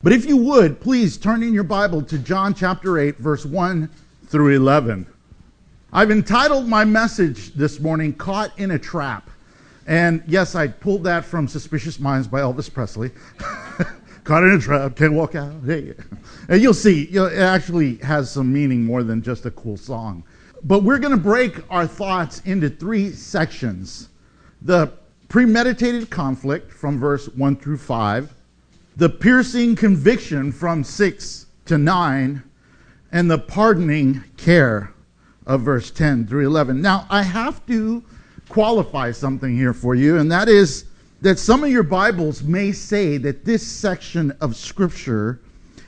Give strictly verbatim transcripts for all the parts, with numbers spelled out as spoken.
But if you would, please turn in your Bible to John chapter eight, verse one through eleven. I've entitled my message this morning, Caught in a Trap. And yes, I pulled that from Suspicious Minds by Elvis Presley. Caught in a trap, can't walk out. Hey. And you'll see, you know, it actually has some meaning more than just a cool song. But we're going to break our thoughts into three sections. The premeditated conflict from verse one through five, the piercing conviction from six to nine, and the pardoning care of verse ten through eleven. Now, I have to qualify something here for you, and that is that some of your Bibles may say that this section of Scripture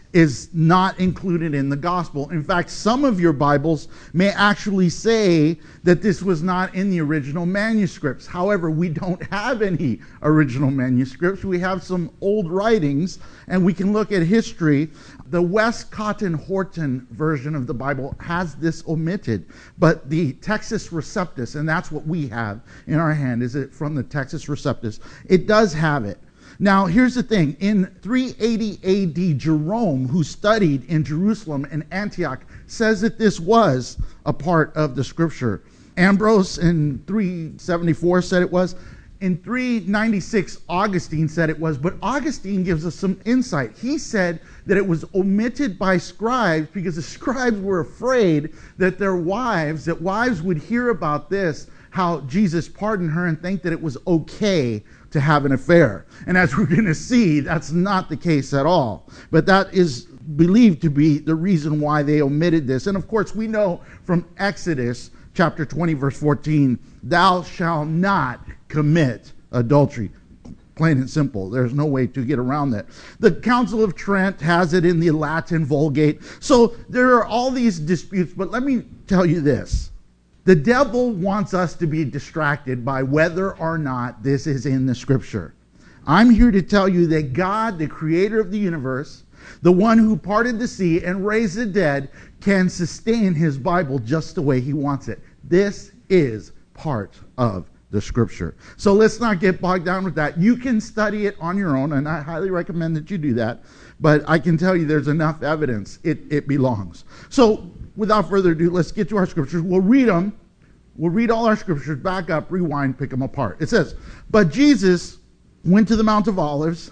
is not included in the gospel. In fact, some of your Bibles may actually say that this was not in the original manuscripts. However, we don't have any original manuscripts. We have some old writings, and we can look at history. The West Cotton Horton version of the Bible has this omitted, but the Textus Receptus, and that's what we have in our hand, is it from the Textus Receptus, it does have it. Now, here's the thing. In three eighty A D, Jerome, who studied in Jerusalem and Antioch, says that this was a part of the Scripture. Ambrose in three seventy-four said it was. In three ninety-six, Augustine said it was. But Augustine gives us some insight. He said that it was omitted by scribes because the scribes were afraid that their wives, that wives would hear about this, how Jesus pardoned her, and think that it was okay to have an affair. And as we're going to see, that's not the case at all. But that is believed to be the reason why they omitted this. And of course, we know from Exodus chapter twenty, verse fourteen, thou shalt not commit adultery. Plain and simple. There's no way to get around that. The Council of Trent has it in the Latin Vulgate. So there are all these disputes, but let me tell you this. The devil wants us to be distracted by whether or not this is in the Scripture. I'm here to tell you that God, the creator of the universe, the one who parted the sea and raised the dead, can sustain his Bible just the way he wants it. This is part of the Scripture. So let's not get bogged down with that. You can study it on your own, and I highly recommend that you do that. But I can tell you there's enough evidence. It, it belongs. So without further ado, let's get to our Scriptures. We'll read them. We'll read all our Scriptures, back up, rewind, pick them apart. It says, but Jesus went to the Mount of Olives.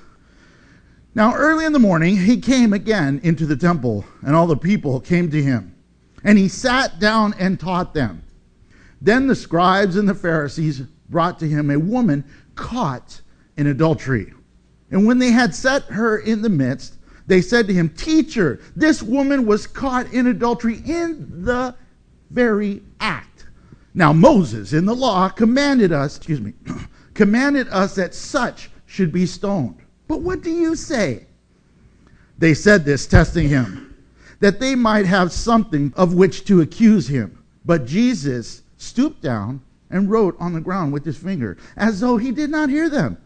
Now early in the morning, he came again into the temple, and all the people came to him. And he sat down and taught them. Then the scribes and the Pharisees brought to him a woman caught in adultery. And when they had set her in the midst, they said to him, Teacher, this woman was caught in adultery in the very act. Now Moses in the law commanded us, excuse me, commanded us that such should be stoned. But what do you say? They said this, testing him, that they might have something of which to accuse him. But Jesus stooped down and wrote on the ground with his finger, as though he did not hear them.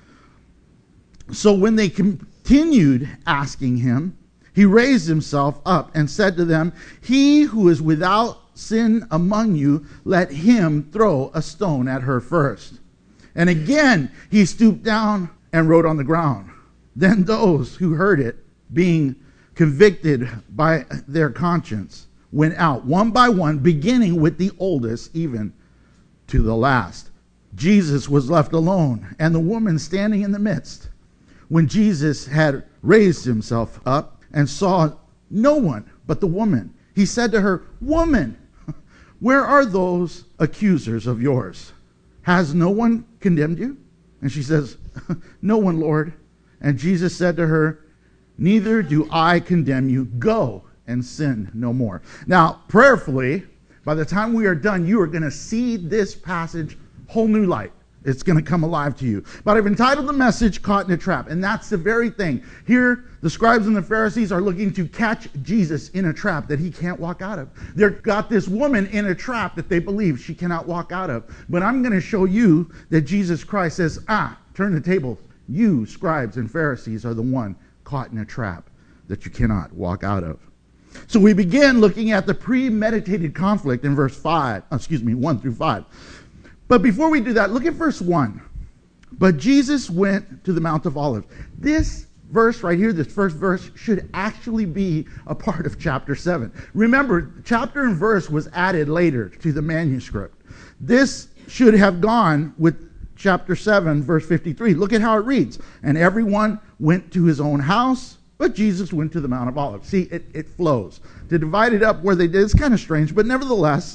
So when they continued asking him, he raised himself up and said to them, He who is without sin among you, let him throw a stone at her first. And again he stooped down and wrote on the ground. Then those who heard it, being convicted by their conscience, went out one by one, beginning with the oldest even to the last. Jesus was left alone, and the woman standing in the midst. When Jesus had raised himself up and saw no one but the woman, he said to her, Woman, where are those accusers of yours? Has no one condemned you? And she says, No one, Lord. And Jesus said to her, Neither do I condemn you. Go and sin no more. Now, prayerfully, by the time we are done, you are going to see this passage whole new light. It's going to come alive to you. But I've entitled the message, Caught in a Trap. And that's the very thing. Here, the scribes and the Pharisees are looking to catch Jesus in a trap that he can't walk out of. They've got this woman in a trap that they believe she cannot walk out of. But I'm going to show you that Jesus Christ says, ah, turn the tables. You, scribes and Pharisees, are the one caught in a trap that you cannot walk out of. So we begin looking at the premeditated conflict in verse five, excuse me, one through five. But before we do that, look at verse one. But Jesus went to the Mount of Olives. This verse right here, this first verse, should actually be a part of chapter seven. Remember, chapter and verse was added later to the manuscript. This should have gone with chapter seven, verse fifty-three. Look at how it reads. And everyone went to his own house, but Jesus went to the Mount of Olives. See, it, it flows. To divide it up where they did, it's kind of strange, but nevertheless,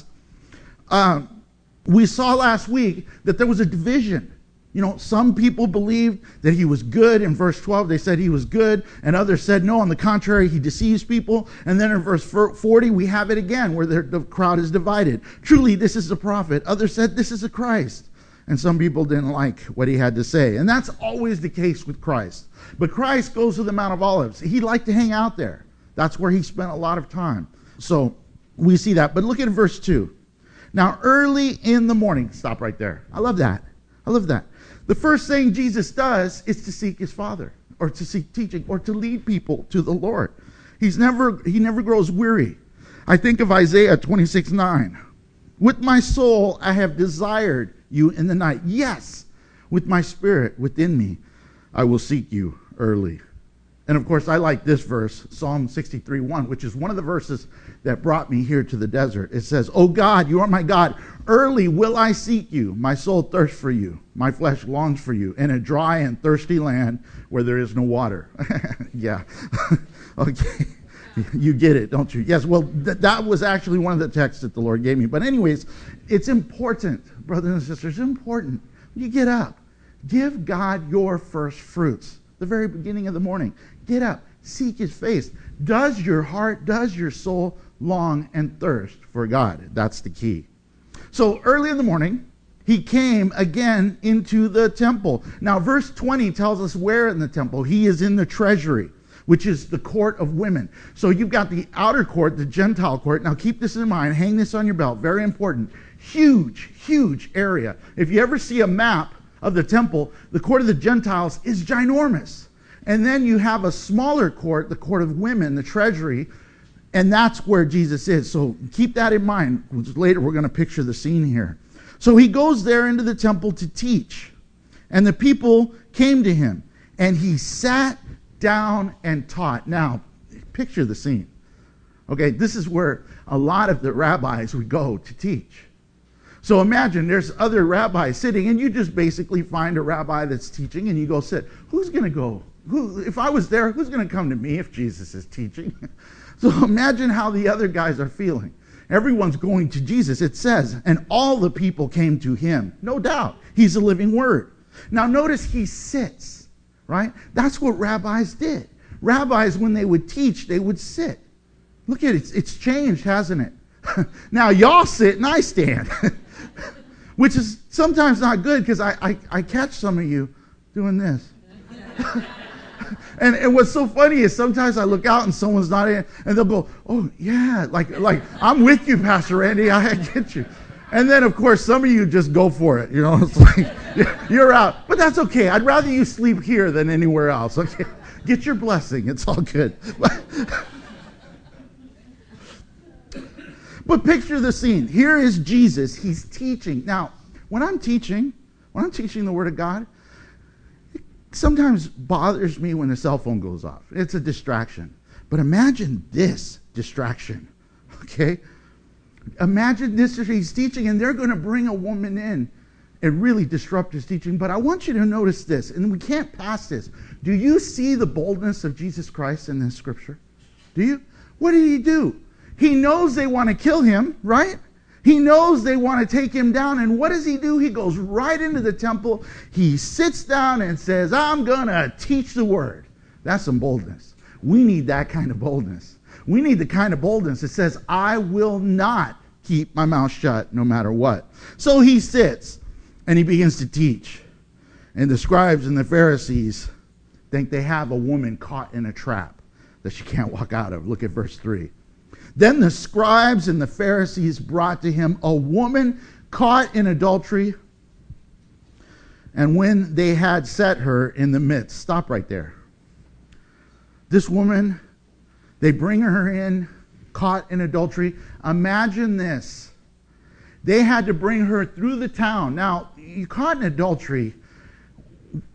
um, we saw last week that there was a division. You know, some people believed that he was good. In verse twelve, they said he was good, and others said, no, on the contrary, he deceives people. And then in verse forty, we have it again, where the, the crowd is divided. Truly, this is a prophet. Others said, this is a Christ. And some people didn't like what he had to say. And that's always the case with Christ. But Christ goes to the Mount of Olives. He liked to hang out there. That's where he spent a lot of time. So we see that. But look at verse two. Now, early in the morning, stop right there. I love that. I love that. The first thing Jesus does is to seek his Father, or to seek teaching, or to lead people to the Lord. He's never, he never grows weary. I think of Isaiah twenty-six nine. With my soul I have desired you in the night. Yes, with my spirit within me I will seek you early. And of course, I like this verse, Psalm sixty-three one, which is one of the verses that brought me here to the desert. It says, "O God, you are my God. Early will I seek you. My soul thirsts for you. My flesh longs for you in a dry and thirsty land where there is no water." Yeah. Okay. You get it, don't you? Yes, well, th- that was actually one of the texts that the Lord gave me. But anyways, it's important, brothers and sisters, it's important. You get up. Give God your first fruits. The very beginning of the morning. Get up. Seek his face. Does your heart, does your soul long and thirst for God? That's the key. So early in the morning, he came again into the temple. Now, verse twenty tells us where in the temple. He is in the treasury, which is the court of women. So you've got the outer court, the Gentile court. Now keep this in mind. Hang this on your belt. Very important. Huge, huge area. If you ever see a map of the temple, the court of the Gentiles is ginormous. And then you have a smaller court, the court of women, the treasury, and that's where Jesus is. So keep that in mind. Later we're going to picture the scene here. So he goes there into the temple to teach. And the people came to him, and he sat down and taught. Now, picture the scene. Okay, this is where a lot of the rabbis would go to teach. So imagine there's other rabbis sitting, and you just basically find a rabbi that's teaching, and you go sit. Who's going to go? Who, if I was there, who's going to come to me if Jesus is teaching? So imagine how the other guys are feeling. Everyone's going to Jesus. It says, and all the people came to him. No doubt. He's a living word. Now notice he sits, right? That's what rabbis did. Rabbis, when they would teach, they would sit. Look at it. It's, it's changed, hasn't it? Now y'all sit and I stand. Which is sometimes not good, because I, I, I catch some of you doing this. and, and what's so funny is sometimes I look out and someone's not in, and they'll go, "Oh, yeah, like, like I'm with you, Pastor Randy, I get you." And then, of course, some of you just go for it. You know, it's like, you're out. But that's okay. I'd rather you sleep here than anywhere else. Okay, get your blessing. It's all good. But picture the scene. Here is Jesus. He's teaching. Now, when I'm teaching, when I'm teaching the Word of God, it sometimes bothers me when the cell phone goes off. It's a distraction. But imagine this distraction, okay? Imagine this. He's teaching, and they're going to bring a woman in and really disrupt his teaching. But I want you to notice this, and we can't pass this. Do you see the boldness of Jesus Christ in this scripture? Do you? What did he do? He knows they want to kill him, right? He knows they want to take him down. And what does he do? He goes right into the temple. He sits down and says, "I'm going to teach the word." That's some boldness. We need that kind of boldness. We need the kind of boldness that says, "I will not keep my mouth shut no matter what." So he sits and he begins to teach. And the scribes and the Pharisees think they have a woman caught in a trap that she can't walk out of. Look at verse three. Then the scribes and the Pharisees brought to him a woman caught in adultery. And when they had set her in the midst, stop right there. This woman, they bring her in, caught in adultery. Imagine this. They had to bring her through the town. Now, you caught in adultery,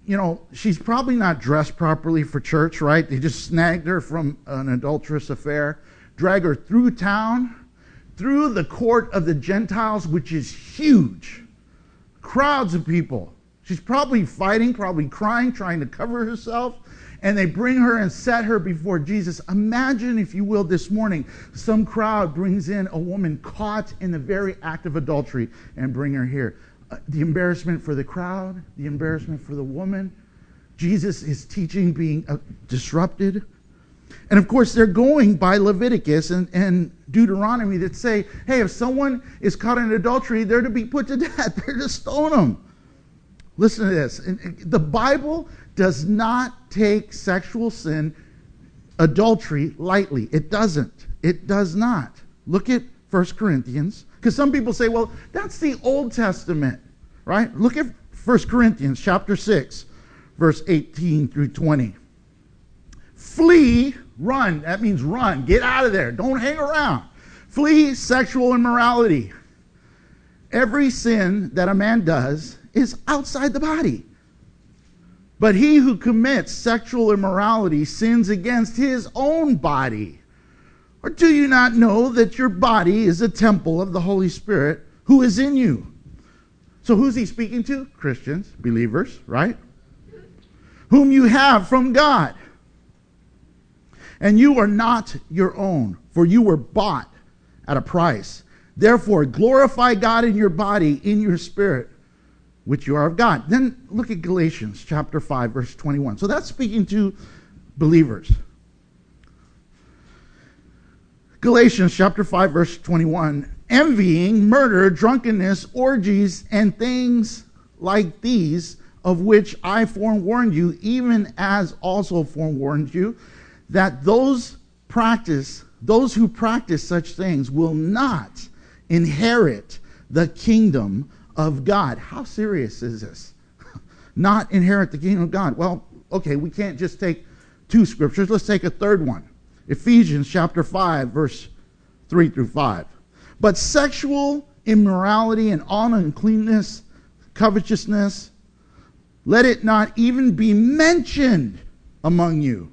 you know, she's probably not dressed properly for church, right? They just snagged her from an adulterous affair, drag her through town, through the court of the Gentiles, which is huge. Crowds of people. She's probably fighting, probably crying, trying to cover herself. And they bring her and set her before Jesus. Imagine, if you will, this morning, some crowd brings in a woman caught in the very act of adultery and bring her here. Uh, the embarrassment for the crowd, the embarrassment for the woman. Jesus is teaching being uh, disrupted. And of course, they're going by Leviticus and, and Deuteronomy that say, hey, if someone is caught in adultery, they're to be put to death. They're to stone them. Listen to this. The Bible does not take sexual sin, adultery, lightly. It doesn't. It does not. Look at First Corinthians. Because some people say, well, that's the Old Testament, right? Look at First Corinthians chapter six, verse eighteen through twenty. Flee, run. That means run. Get out of there. Don't hang around. Flee sexual immorality. Every sin that a man does is outside the body. But he who commits sexual immorality sins against his own body. Or do you not know that your body is a temple of the Holy Spirit who is in you? So who's he speaking to? Christians, believers, right? Whom you have from God. And you are not your own, for you were bought at a price. Therefore, glorify God in your body, in your spirit, which you are of God. Then look at Galatians chapter five, verse twenty-one. So that's speaking to believers. Galatians chapter five, verse twenty-one. Envying, murder, drunkenness, orgies, and things like these, of which I forewarned you, even as also forewarned you, that those practice, those who practice such things will not inherit the kingdom of God. How serious is this? Not inherit the kingdom of God. Well, okay, we can't just take two scriptures. Let's take a third one. Ephesians chapter five, verse three through five. But sexual immorality and all uncleanness, covetousness, let it not even be mentioned among you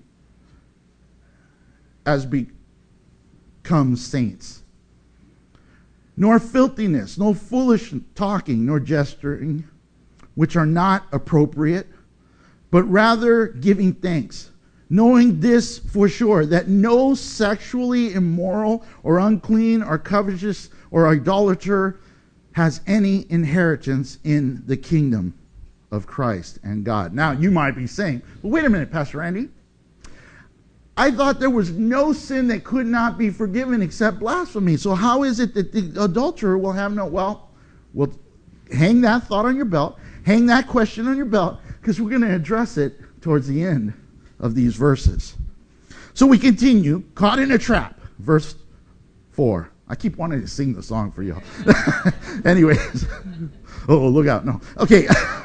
as becomes saints. Nor filthiness, no foolish talking, nor gesturing, which are not appropriate, but rather giving thanks, knowing this for sure, that no sexually immoral or unclean or covetous or idolater has any inheritance in the kingdom of Christ and God. Now, you might be saying, well, wait a minute, Pastor Randy. I thought there was no sin that could not be forgiven except blasphemy. So how is it that the adulterer will have no... Well, we'll hang that thought on your belt. Hang that question on your belt, because we're going to address it towards the end of these verses. So we continue. Caught in a trap. Verse four. I keep wanting to sing the song for y'all. Anyways. Oh, look out. No. Okay.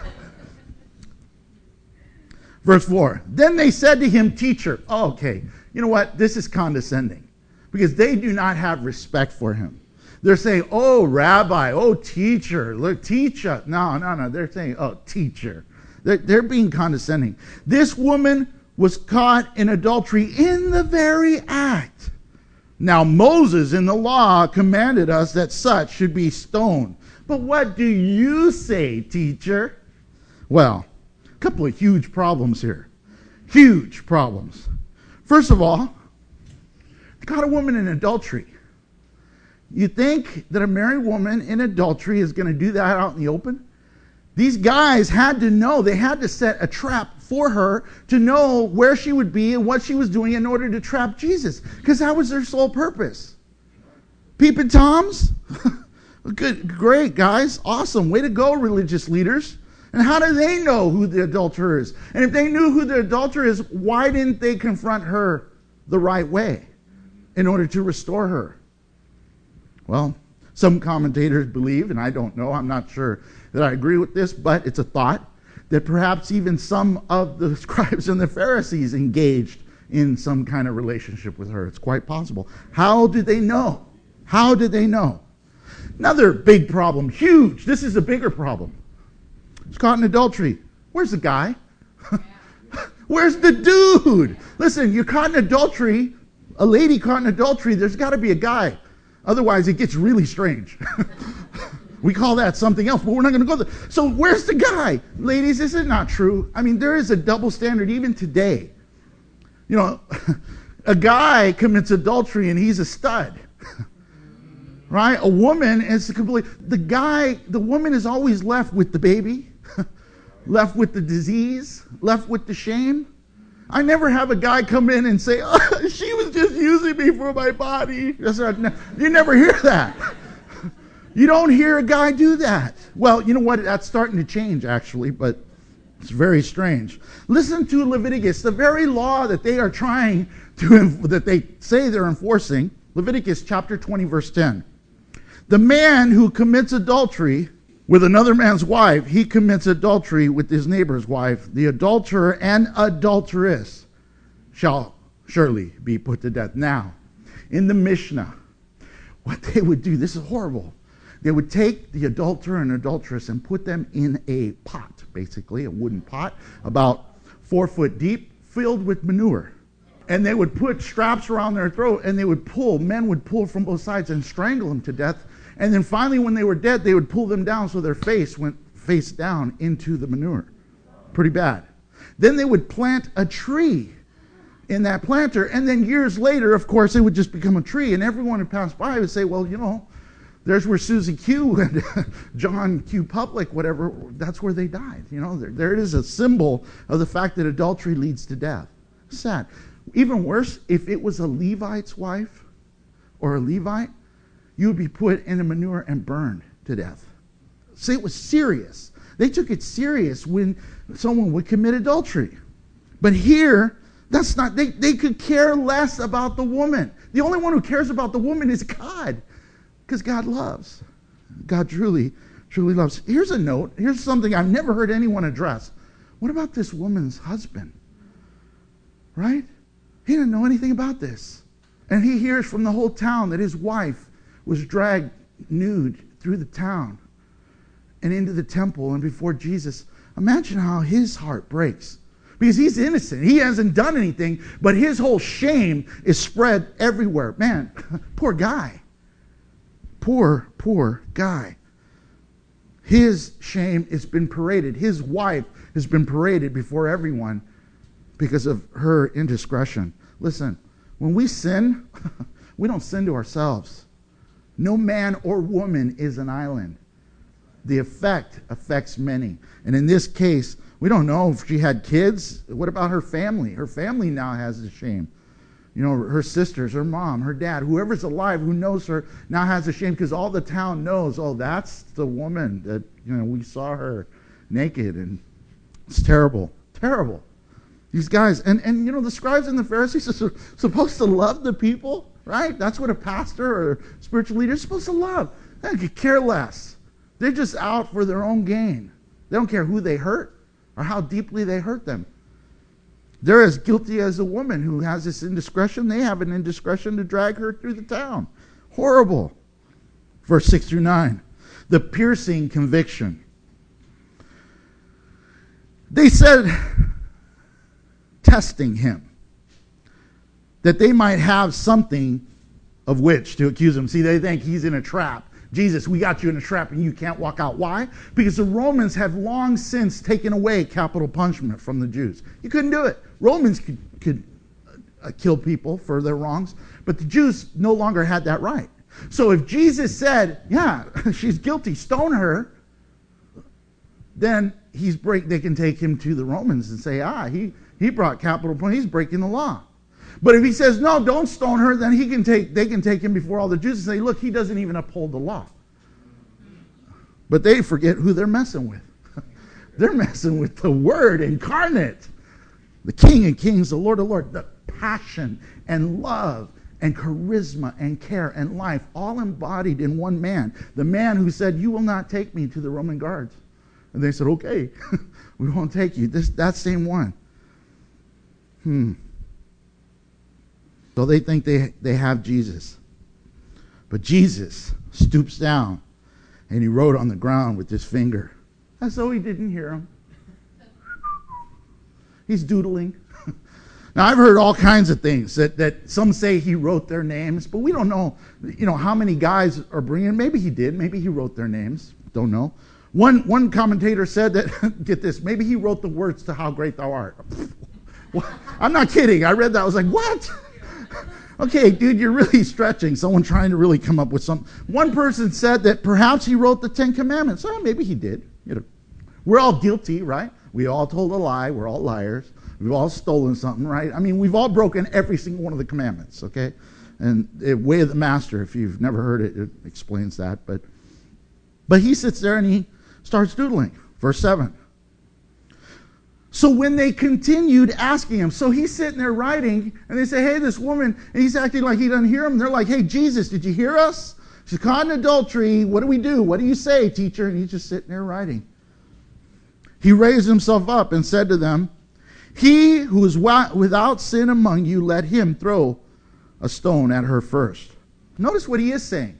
Verse four, then they said to him, teacher. Oh, okay, you know what? This is condescending, because they do not have respect for him. They're saying, oh, rabbi, oh, teacher, look, teach us. No, no, no, they're saying, oh, teacher. They're, they're being condescending. This woman was caught in adultery in the very act. Now, Moses in the law commanded us that such should be stoned. But what do you say, teacher? Well, couple of huge problems here. Huge problems. First of all, caught a woman in adultery. You think that a married woman in adultery is going to do that out in the open? These guys had to know. They had to set a trap for her to know where she would be and what she was doing in order to trap Jesus, because that was their sole purpose. Peeping Toms? Good, great, guys. Awesome. Way to go, religious leaders. And how do they know who the adulterer is? And if they knew who the adulterer is, why didn't they confront her the right way in order to restore her? Well, some commentators believe, and I don't know, I'm not sure that I agree with this, but it's a thought, that perhaps even some of the scribes and the Pharisees engaged in some kind of relationship with her. It's quite possible. How did they know? How did they know? Another big problem, huge. This is a bigger problem. He's caught in adultery. Where's the guy? Where's the dude? Listen, you're caught in adultery, a lady caught in adultery, there's got to be a guy. Otherwise, it gets really strange. We call that something else, but we're not going to go there. So where's the guy? Ladies, is it not true? I mean, there is a double standard even today. You know, a guy commits adultery and he's a stud. Right? A woman is complete. The guy, the woman is always left with the baby, left with the disease, left with the shame. I never have a guy come in and say, oh, she was just using me for my body. That's right. You never hear that. You don't hear a guy do that. Well, you know what? That's starting to change, actually, but it's very strange. Listen to Leviticus, the very law that they are trying to, that they say they're enforcing. Leviticus chapter twenty, verse ten. The man who commits adultery with another man's wife, he commits adultery with his neighbor's wife. The adulterer and adulteress shall surely be put to death. Now, in the Mishnah, what they would do, this is horrible. They would take the adulterer and adulteress and put them in a pot, basically, a wooden pot, about four foot deep, filled with manure. And they would put straps around their throat, and they would pull, men would pull from both sides and strangle them to death. And then finally, when they were dead, they would pull them down so their face went face down into the manure. Pretty bad. Then they would plant a tree in that planter, and then years later, of course, it would just become a tree, and everyone who passed by would say, well, you know, there's where Susie Q and John Q. Public, whatever, that's where they died. You know, there, there it is, a symbol of the fact that adultery leads to death. Sad. Even worse, if it was a Levite's wife or a Levite, you would be put in a manure and burned to death. See, it was serious. They took it serious when someone would commit adultery. But here, that's not, they, they could care less about the woman. The only one who cares about the woman is God. Because God loves. God truly, truly loves. Here's a note. Here's something I've never heard anyone address. What about this woman's husband? Right? He didn't know anything about this. And he hears from the whole town that his wife was dragged nude through the town and into the temple and before Jesus. Imagine how his heart breaks. Because he's innocent. He hasn't done anything, but his whole shame is spread everywhere. Man, poor guy. Poor, poor guy. His shame has been paraded. His wife has been paraded before everyone because of her indiscretion. Listen, when we sin, we don't sin to ourselves. No man or woman is an island. The effect affects many. And in this case, we don't know if she had kids. What about her family? Her family now has the shame. You know, her sisters, her mom, her dad, whoever's alive who knows her now has a shame because all the town knows, oh, that's the woman that, you know, we saw her naked, and it's terrible, terrible. These guys, and, and you know, the scribes and the Pharisees are supposed to love the people, right? That's what a pastor or spiritual leader is supposed to love. They could care less. They're just out for their own gain. They don't care who they hurt or how deeply they hurt them. They're as guilty as a woman who has this indiscretion. They have an indiscretion to drag her through the town. Horrible. Verse six through nine. The piercing conviction. They said, testing him, that they might have something of which to accuse him. See, they think he's in a trap. Jesus, we got you in a trap and you can't walk out. Why? Because the Romans have long since taken away capital punishment from the Jews. You couldn't do it. Romans could, could uh, kill people for their wrongs, but the Jews no longer had that right. So if Jesus said, yeah, she's guilty, stone her, then he's break. They can take him to the Romans and say, ah, he, he brought capital punishment. He's breaking the law. But if he says, no, don't stone her, then he can take, they can take him before all the Jews and say, look, he doesn't even uphold the law. But they forget who they're messing with. They're messing with the Word incarnate. The King of Kings, the Lord of Lords, the passion and love and charisma and care and life, all embodied in one man. The man who said, you will not take me to the Roman guards. And they said, okay, we won't take you. This, that same one. Hmm. So they think they, they have Jesus. But Jesus stoops down and he wrote on the ground with his finger. As though he didn't hear him. He's doodling. Now, I've heard all kinds of things that, that some say he wrote their names, but we don't know, you know, how many guys are bringing. Maybe he did. Maybe he wrote their names. Don't know. One one commentator said that, get this, maybe he wrote the words to How Great Thou Art. Well, I'm not kidding. I read that. I was like, what? Okay, dude, you're really stretching. Someone trying to really come up with something. One person said that perhaps he wrote the Ten Commandments. Oh, maybe he did. You know, we're all guilty, right? We all told a lie. We're all liars. We've all stolen something, right? I mean, we've all broken every single one of the commandments, okay? And the Way of the Master, if you've never heard it, it explains that. But, but he sits there and he starts doodling. Verse seven. So when they continued asking him, so he's sitting there writing, and they say, hey, this woman, and he's acting like he doesn't hear them. They're like, hey, Jesus, did you hear us? She's caught in adultery. What do we do? What do you say, teacher? And he's just sitting there writing. He raised himself up and said to them, he who is without sin among you, let him throw a stone at her first. Notice what he is saying.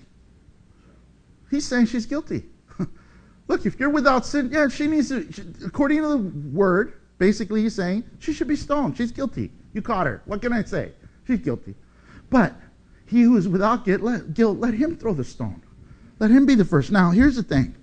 He's saying she's guilty. Look, if you're without sin, yeah, she needs to, according to the word, basically he's saying she should be stoned. She's guilty. You caught her. What can I say? She's guilty. But he who is without guilt, let, guilt, let him throw the stone. Let him be the first. Now, here's the thing.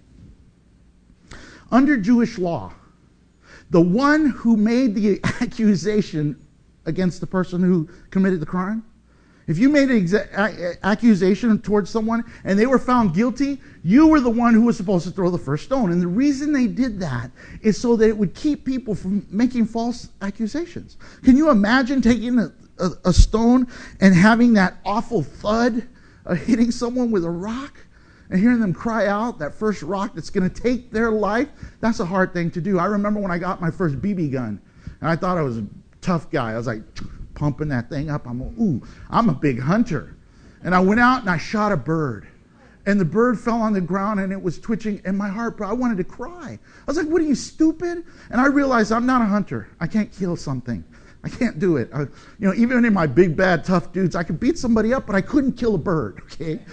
Under Jewish law, the one who made the accusation against the person who committed the crime, if you made an exa- accusation towards someone and they were found guilty, you were the one who was supposed to throw the first stone. And the reason they did that is so that it would keep people from making false accusations. Can you imagine taking a, a, a stone and having that awful thud of hitting someone with a rock? And hearing them cry out, that first rock that's going to take their life, that's a hard thing to do. I remember when I got my first B B gun, and I thought I was a tough guy. I was like pumping that thing up. I'm like, ooh, I'm a big hunter. And I went out and I shot a bird. And the bird fell on the ground and it was twitching, and my heart, bro, I wanted to cry. I was like, what are you, stupid? And I realized I'm not a hunter. I can't kill something. I can't do it. I, you know, even in my big, bad, tough dudes, I could beat somebody up, but I couldn't kill a bird, okay?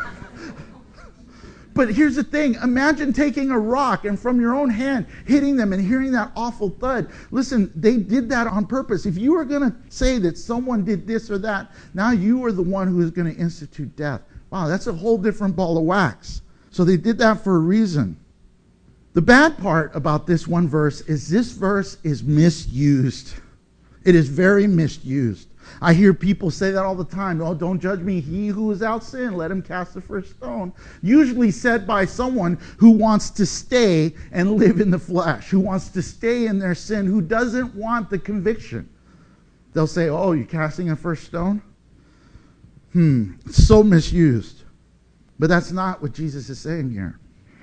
But here's the thing. Imagine taking a rock and from your own hand hitting them and hearing that awful thud. Listen, they did that on purpose. If you were going to say that someone did this or that, now you are the one who is going to institute death. Wow, that's a whole different ball of wax. So they did that for a reason. The bad part about this one verse is this verse is misused. It is very misused. I hear people say that all the time. Oh, don't judge me. He who is without sin, let him cast the first stone. Usually said by someone who wants to stay and live in the flesh, who wants to stay in their sin, who doesn't want the conviction. They'll say, oh, you're casting a first stone? Hmm, so misused. But that's not what Jesus is saying here.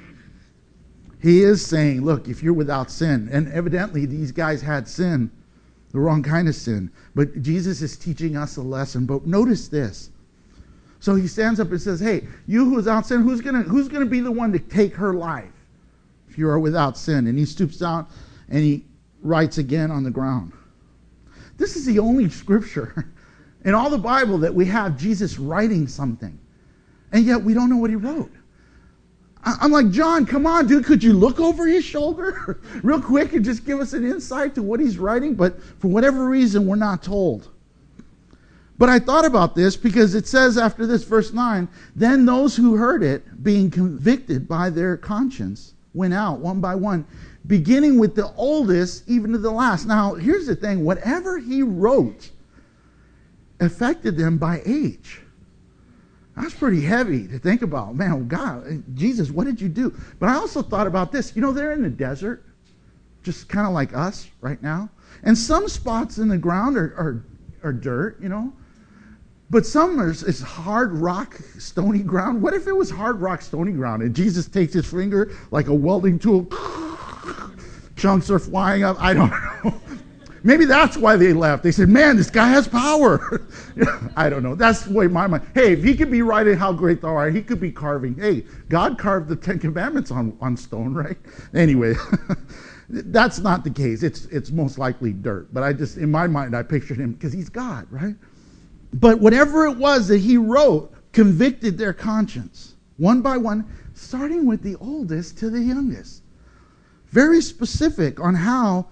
He is saying, look, if you're without sin, and evidently these guys had sin, the wrong kind of sin. But Jesus is teaching us a lesson. But notice this. So he stands up and says, hey, you who is without sin, who's going to who's gonna be the one to take her life if you are without sin? And he stoops down and he writes again on the ground. This is the only scripture in all the Bible that we have Jesus writing something. And yet we don't know what he wrote. I'm like, John, come on, dude, could you look over his shoulder real quick and just give us an insight to what he's writing? But for whatever reason, we're not told. But I thought about this because it says after this, verse nine, then those who heard it, being convicted by their conscience, went out one by one, beginning with the oldest, even to the last. Now, here's the thing. Whatever he wrote affected them by age. That's pretty heavy to think about. Man, God, Jesus, what did you do? But I also thought about this. You know, they're in the desert, just kind of like us right now. And some spots in the ground are, are, are dirt, you know. But some are, is hard rock, stony ground. What if it was hard rock, stony ground, and Jesus takes his finger like a welding tool, chunks are flying up? I don't know. Maybe that's why they left. They said, man, this guy has power. I don't know. That's the way my mind. Hey, if he could be writing how great thou art, he could be carving. Hey, God carved the Ten Commandments on, on stone, right? Anyway, that's not the case. It's it's most likely dirt. But I just, in my mind, I pictured him because he's God, right? But whatever it was that he wrote convicted their conscience, one by one, starting with the oldest to the youngest. Very specific on how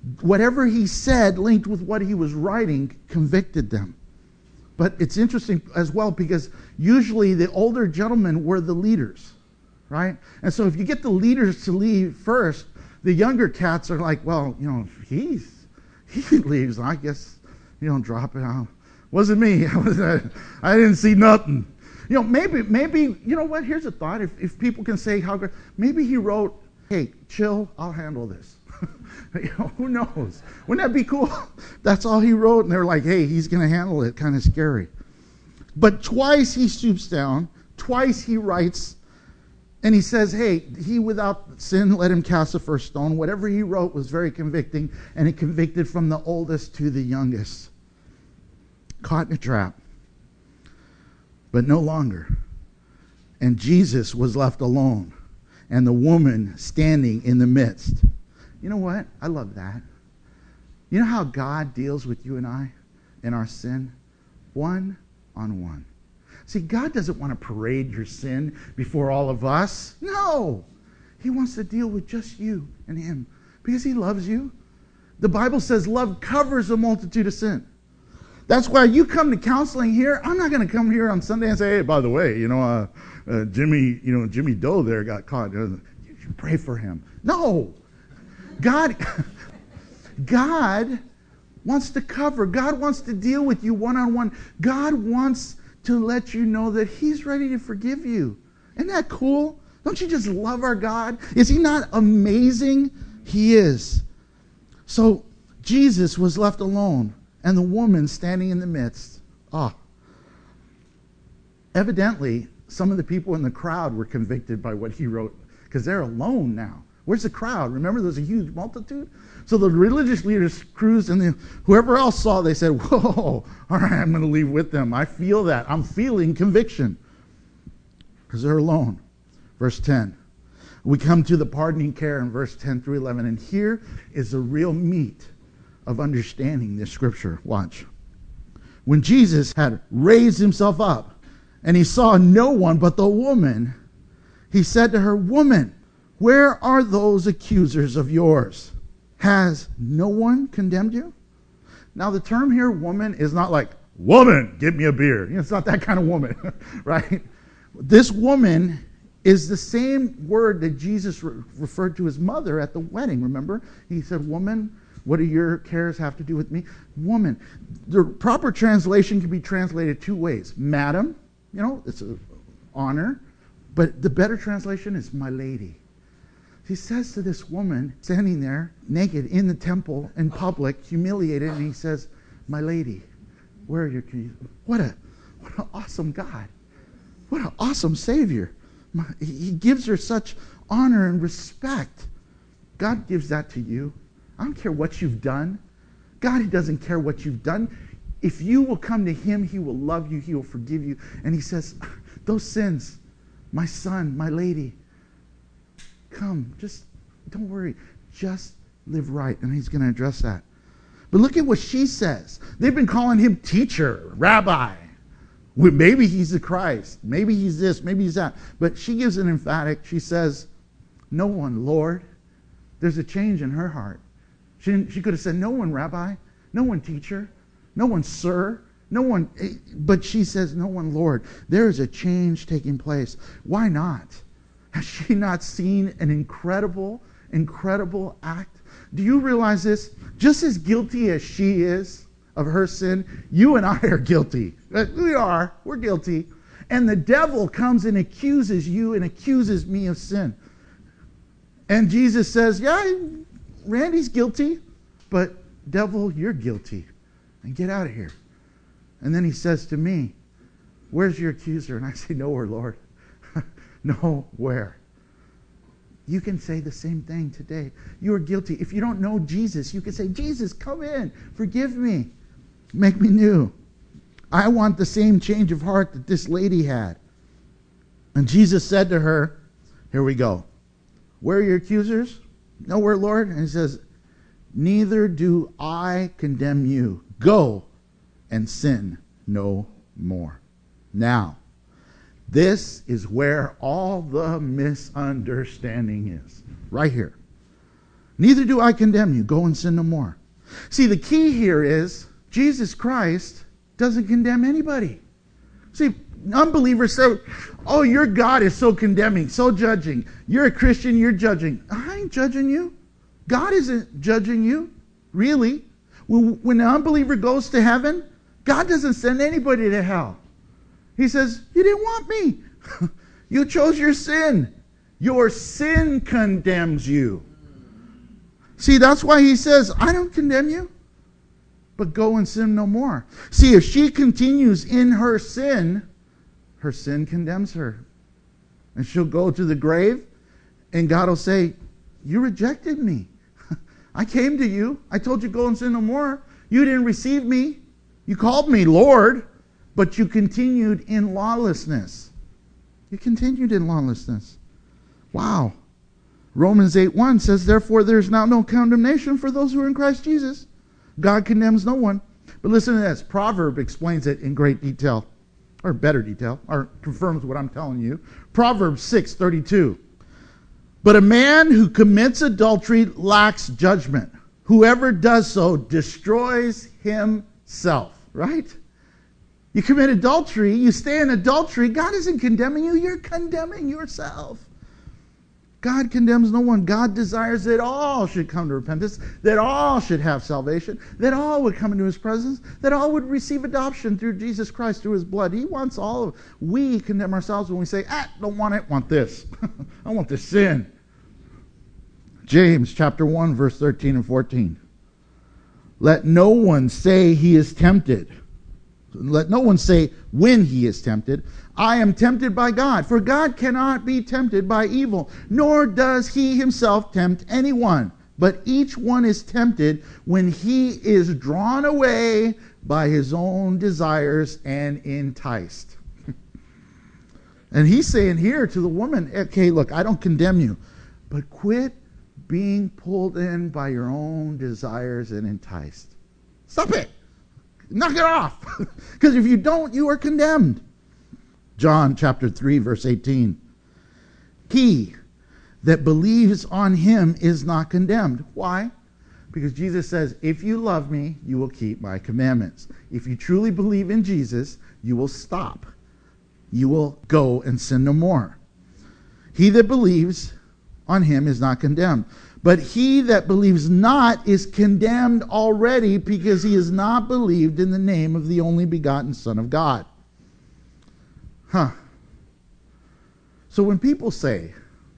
Whatever he said linked with what he was writing convicted them. But it's interesting as well because usually the older gentlemen were the leaders, right? And so if you get the leaders to leave first, the younger cats are like, well, you know, if he's, he leaves, I guess, you know, drop it out. Wasn't me. I, was, I, I didn't see nothing. You know, maybe, maybe, you know what, here's a thought. If, if people can say how good, maybe he wrote, hey, chill, I'll handle this. You know, who knows? Wouldn't that be cool? That's all he wrote, and they're like, hey, he's going to handle it. Kind of scary. But twice he stoops down. Twice he writes, and he says, hey, he without sin, let him cast the first stone. Whatever he wrote was very convicting, and it convicted from the oldest to the youngest. Caught in a trap, but no longer. And Jesus was left alone, and the woman standing in the midst. You know what? I love that. You know how God deals with you and I in our sin? One on one. See, God doesn't want to parade your sin before all of us. No. He wants to deal with just you and him because he loves you. The Bible says love covers a multitude of sin. That's why you come to counseling here. I'm not going to come here on Sunday and say, hey, by the way, you know, uh, uh, Jimmy, you know, Jimmy Doe there got caught. You should pray for him. No. God, God wants to cover. God wants to deal with you one-on-one. God wants to let you know that he's ready to forgive you. Isn't that cool? Don't you just love our God? Is he not amazing? He is. So Jesus was left alone, and the woman standing in the midst. Ah. Evidently, some of the people in the crowd were convicted by what he wrote because they're alone now. Where's the crowd? Remember, there's a huge multitude? So the religious leaders cruised, and the, whoever else saw, they said, whoa, all right, I'm going to leave with them. I feel that. I'm feeling conviction. Because they're alone. Verse ten. We come to the pardoning care in verse ten through eleven, and here is the real meat of understanding this scripture. Watch. When Jesus had raised himself up, and he saw no one but the woman, he said to her, woman, where are those accusers of yours? Has no one condemned you? Now the term here, woman, is not like, woman, give me a beer. You know, it's not that kind of woman, right? This woman is the same word that Jesus re- referred to his mother at the wedding, remember? He said, woman, what do your cares have to do with me? Woman. The proper translation can be translated two ways. Madam, you know, it's an honor, but the better translation is my lady. He says to this woman standing there naked in the temple in public, humiliated, and he says, my lady, where are your keys? What a what an awesome God. What an awesome Savior. My, he gives her such honor and respect. God gives that to you. I don't care what you've done. God, he doesn't care what you've done. If you will come to him, he will love you. He will forgive you. And he says, those sins, my son, my lady, come, just don't worry. Just live right. And he's going to address that. But look at what she says. They've been calling him teacher, rabbi. Maybe he's the Christ. Maybe he's this. Maybe he's that. But she gives an emphatic. She says, no one, Lord. There's a change in her heart. She, didn't, she could have said, no one, rabbi. No one, teacher. No one, sir. No one. But she says, no one, Lord. There is a change taking place. Why not? Has she not seen an incredible, incredible act? Do you realize this? Just as guilty as she is of her sin, you and I are guilty. We are. We're guilty. And the devil comes and accuses you and accuses me of sin. And Jesus says, yeah, Randy's guilty, but devil, you're guilty. And get out of here. And then he says to me, where's your accuser? And I say, nowhere, Lord. Nowhere. You can say the same thing today. You are guilty. If you don't know Jesus, you can say, Jesus, come in. Forgive me. Make me new. I want the same change of heart that this lady had. And Jesus said to her, here we go. Where are your accusers? Nowhere, Lord. And he says, neither do I condemn you. Go and sin no more. Now, this is where all the misunderstanding is. Right here. Neither do I condemn you. Go and sin no more. See, the key here is Jesus Christ doesn't condemn anybody. See, unbelievers say, oh, your God is so condemning, so judging. You're a Christian, you're judging. I ain't judging you. God isn't judging you, really. When, when an unbeliever goes to heaven, God doesn't send anybody to hell. He says, you didn't want me. You chose your sin. Your sin condemns you. See, that's why he says, I don't condemn you, but go and sin no more. See, if she continues in her sin, her sin condemns her. And she'll go to the grave, and God will say, you rejected me. I came to you. I told you go and sin no more. You didn't receive me. You called me Lord, but you continued in lawlessness. You continued in lawlessness. Wow. Romans eight one says, therefore there is now no condemnation for those who are in Christ Jesus. God condemns no one. But listen to this. Proverb explains it in great detail, or better detail, or confirms what I'm telling you. Proverbs six thirty-two. But a man who commits adultery lacks judgment. Whoever does so destroys himself. Right? You commit adultery, you stay in adultery, God isn't condemning you, you're condemning yourself. God condemns no one. God desires that all should come to repentance, that all should have salvation, that all would come into his presence, that all would receive adoption through Jesus Christ, through his blood. He wants all of it. We condemn ourselves when we say, ah, don't want it, want this. I want this sin. James chapter one, verse thirteen and fourteen. Let no one say he is tempted. Let no one say when he is tempted, I am tempted by God. For God cannot be tempted by evil, nor does he himself tempt anyone. But each one is tempted when he is drawn away by his own desires and enticed. And he's saying here to the woman, okay, look, I don't condemn you, but quit being pulled in by your own desires and enticed. Stop it. Knock it off. Because if you don't, you are condemned. John chapter three, verse eighteen. He that believes on him is not condemned. Why? Because Jesus says, if you love me, you will keep my commandments. If you truly believe in Jesus, you will stop. You will go and sin no more. He that believes on him is not condemned. But he that believes not is condemned already, because he has not believed in the name of the only begotten Son of God. Huh. So when people say,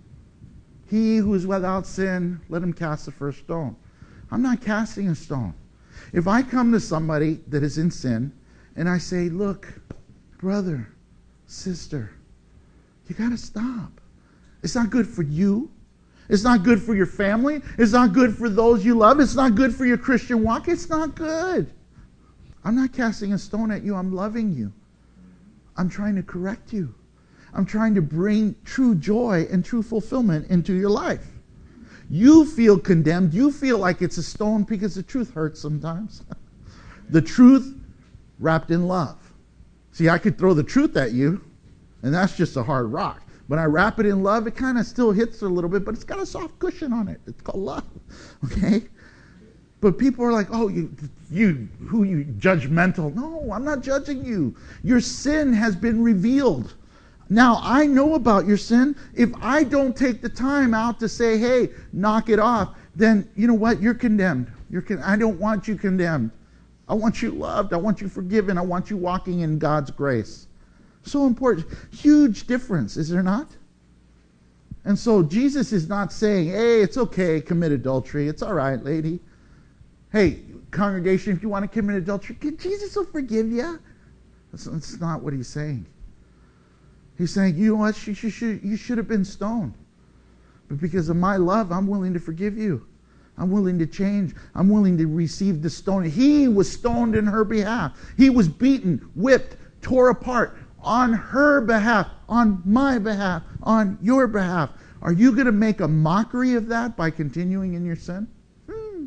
he who is without sin, let him cast the first stone. I'm not casting a stone. If I come to somebody that is in sin, and I say, look, brother, sister, you got to stop. It's not good for you. It's not good for your family. It's not good for those you love. It's not good for your Christian walk. It's not good. I'm not casting a stone at you. I'm loving you. I'm trying to correct you. I'm trying to bring true joy and true fulfillment into your life. You feel condemned. You feel like it's a stone because the truth hurts sometimes. The truth wrapped in love. See, I could throw the truth at you, and that's just a hard rock. When I wrap it in love, it kind of still hits a little bit, but it's got a soft cushion on it. It's called love. Okay? But people are like, oh, you, you, who you, judgmental. No, I'm not judging you. Your sin has been revealed. Now, I know about your sin. If I don't take the time out to say, hey, knock it off, then you know what? You're condemned. You're con- I don't want you condemned. I want you loved. I want you forgiven. I want you walking in God's grace. So important. Huge difference, is there not? And so Jesus is not saying, hey, it's okay, commit adultery. It's all right, lady. Hey, congregation, if you want to commit adultery, Jesus will forgive you. That's, that's not what he's saying. He's saying, you know what? You should, you should have been stoned. But because of my love, I'm willing to forgive you. I'm willing to change. I'm willing to receive the stone. He was stoned in her behalf. He was beaten, whipped, tore apart on her behalf, on my behalf, on your behalf. Are you going to make a mockery of that by continuing in your sin? Hmm.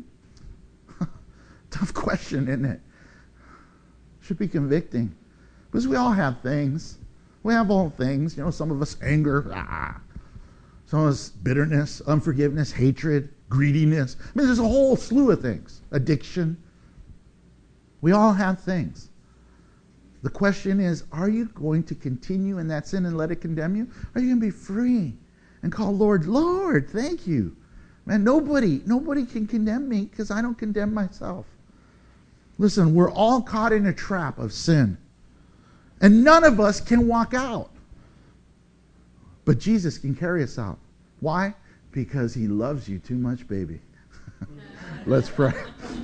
Tough question, isn't it? Should be convicting. Because we all have things. We have all things. You know, some of us anger. Ah. Some of us bitterness, unforgiveness, hatred, greediness. I mean, there's a whole slew of things. Addiction. We all have things. The question is, are you going to continue in that sin and let it condemn you? Or are you going to be free and call Lord, Lord, thank you. Man, nobody, nobody can condemn me because I don't condemn myself. Listen, we're all caught in a trap of sin. And none of us can walk out. But Jesus can carry us out. Why? Because he loves you too much, baby. Let's pray.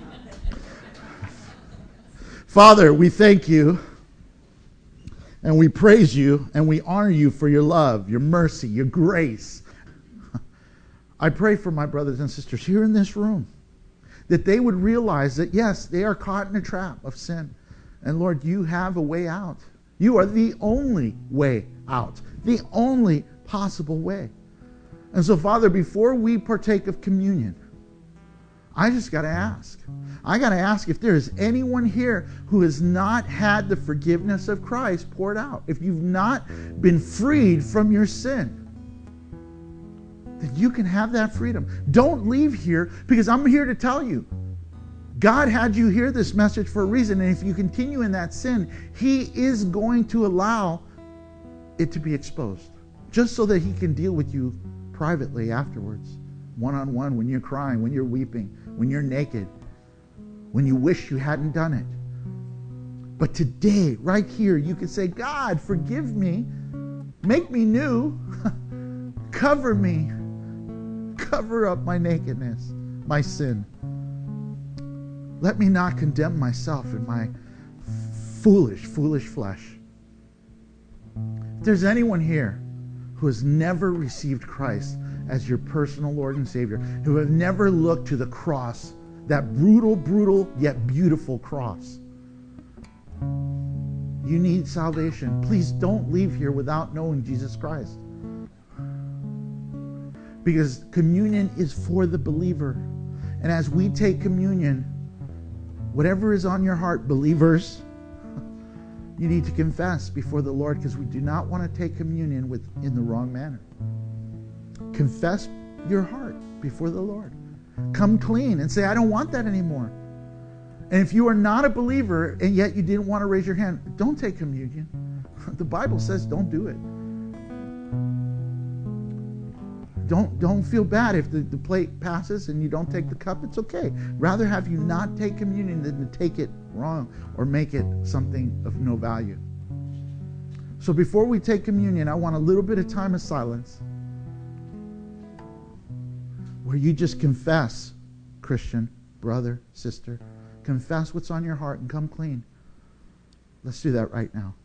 Father, we thank you. And we praise you and we honor you for your love, your mercy, your grace. I pray for my brothers and sisters here in this room that they would realize that, yes, they are caught in a trap of sin. And Lord, you have a way out. You are the only way out, the only possible way. And so, Father, before we partake of communion, I just got to ask. I got to ask if there is anyone here who has not had the forgiveness of Christ poured out. If you've not been freed from your sin, then you can have that freedom. Don't leave here, because I'm here to tell you, God had you hear this message for a reason. And if you continue in that sin, he is going to allow it to be exposed, just so that he can deal with you privately afterwards, one-on-one, when you're crying, when you're weeping, when you're naked, when you wish you hadn't done it. But today, right here, you can say, God, forgive me. Make me new. Cover me. Cover up my nakedness, my sin. Let me not condemn myself in my foolish, foolish flesh. If there's anyone here who has never received Christ as your personal Lord and Savior, who have never looked to the cross, that brutal, brutal, yet beautiful cross, you need salvation. Please don't leave here without knowing Jesus Christ. Because communion is for the believer. And as we take communion, whatever is on your heart, believers, you need to confess before the Lord, because we do not want to take communion with in the wrong manner. Confess your heart before the Lord. Come clean and say, I don't want that anymore. And if you are not a believer and yet you didn't want to raise your hand, don't take communion. The Bible says don't do it. Don't, don't feel bad if the, the plate passes and you don't take the cup. It's okay. Rather have you not take communion than to take it wrong or make it something of no value. So before we take communion, I want a little bit of time of silence where you just confess, Christian, brother, sister, confess what's on your heart and come clean. Let's do that right now.